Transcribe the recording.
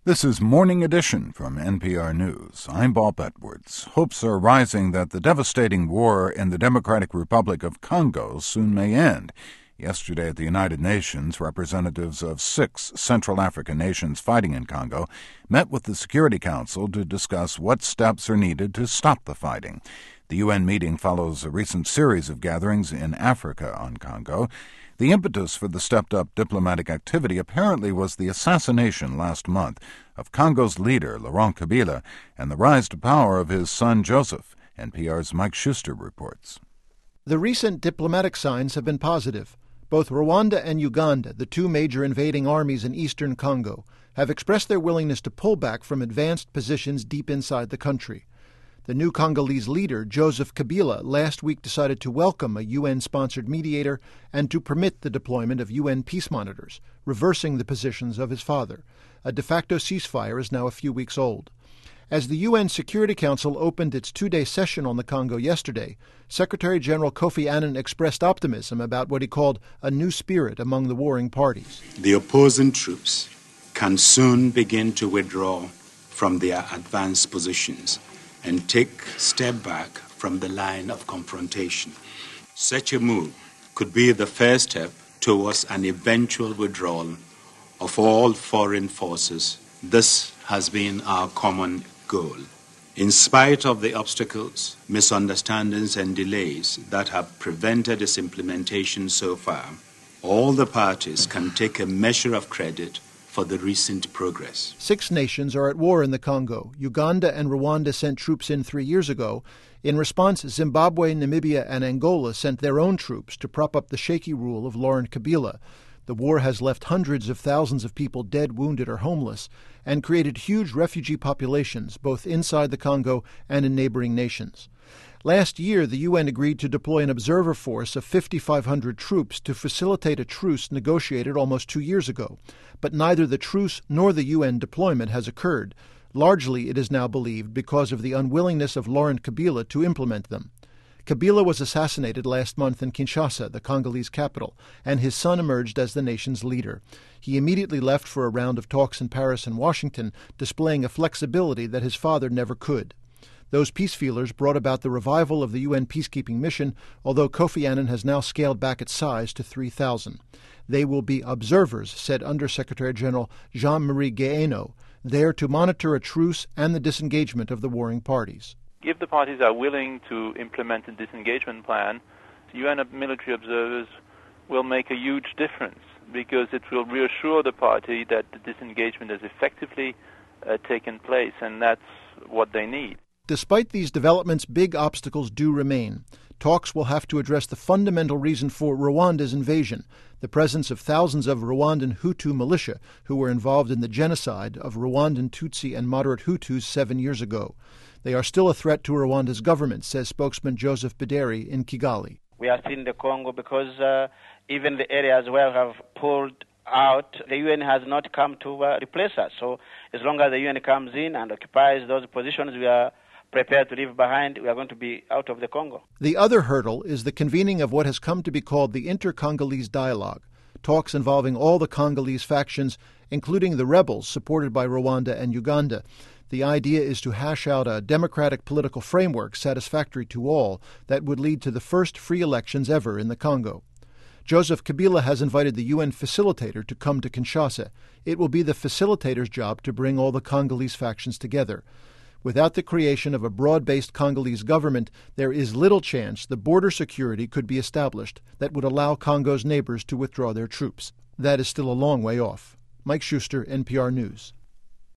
This is Morning Edition from NPR News. I'm Bob Edwards. Hopes are rising that the devastating war in the Democratic Republic of Congo soon may end. Yesterday at the United Nations, representatives of 6 Central African nations fighting in Congo met with the Security Council to discuss what steps are needed to stop the fighting. The UN meeting follows a recent series of gatherings in Africa on Congo. The impetus for the stepped-up diplomatic activity apparently was the assassination last month of Congo's leader, Laurent Kabila, and the rise to power of his son, Joseph. NPR's Mike Schuster reports. The recent diplomatic signs have been positive. Both Rwanda and Uganda, the 2 major invading armies in eastern Congo, have expressed their willingness to pull back from advanced positions deep inside the country. The new Congolese leader, Joseph Kabila, last week decided to welcome a UN-sponsored mediator and to permit the deployment of UN peace monitors, reversing the positions of his father. A de facto ceasefire is now a few weeks old. As the UN Security Council opened its 2-day session on the Congo yesterday, Secretary General Kofi Annan expressed optimism about what he called a new spirit among the warring parties. The opposing troops can soon begin to withdraw from their advanced positions and take a step back from the line of confrontation. Such a move could be the first step towards an eventual withdrawal of all foreign forces. This has been our common goal. In spite of the obstacles, misunderstandings, and delays that have prevented its implementation so far, all the parties can take a measure of credit for the recent progress. 6 nations are at war in the Congo. Uganda and Rwanda sent troops in 3 years ago. In response, Zimbabwe, Namibia, and Angola sent their own troops to prop up the shaky rule of Laurent Kabila. The war has left hundreds of thousands of people dead, wounded, or homeless, and created huge refugee populations, both inside the Congo and in neighboring nations. Last year, the UN agreed to deploy an observer force of 5,500 troops to facilitate a truce negotiated almost 2 years ago. But neither the truce nor the UN deployment has occurred. Largely, it is now believed, because of the unwillingness of Laurent Kabila to implement them. Kabila was assassinated last month in Kinshasa, the Congolese capital, and his son emerged as the nation's leader. He immediately left for a round of talks in Paris and Washington, displaying a flexibility that his father never could. Those peace feelers brought about the revival of the UN peacekeeping mission, although Kofi Annan has now scaled back its size to 3,000. They will be observers, said Under-Secretary General Jean-Marie Guéhenno, there to monitor a truce and the disengagement of the warring parties. If the parties are willing to implement a disengagement plan, UN military observers will make a huge difference because it will reassure the party that the disengagement has effectively taken place, and that's what they need. Despite these developments, big obstacles do remain. Talks will have to address the fundamental reason for Rwanda's invasion, the presence of thousands of Rwandan Hutu militia who were involved in the genocide of Rwandan Tutsi and moderate Hutus 7 years ago. They are still a threat to Rwanda's government, says spokesman Joseph Bideri in Kigali. We are still in the Congo because even the areas where we have pulled out, the UN has not come to replace us. So as long as the UN comes in and occupies those positions we are prepared to leave behind, we are going to be out of the Congo. The other hurdle is the convening of what has come to be called the Inter-Congolese Dialogue, talks involving all the Congolese factions, including the rebels supported by Rwanda and Uganda. The idea is to hash out a democratic political framework satisfactory to all that would lead to the first free elections ever in the Congo. Joseph Kabila has invited the UN facilitator to come to Kinshasa. It will be the facilitator's job to bring all the Congolese factions together. Without the creation of a broad-based Congolese government, there is little chance the border security could be established that would allow Congo's neighbors to withdraw their troops. That is still a long way off. Mike Schuster, NPR News.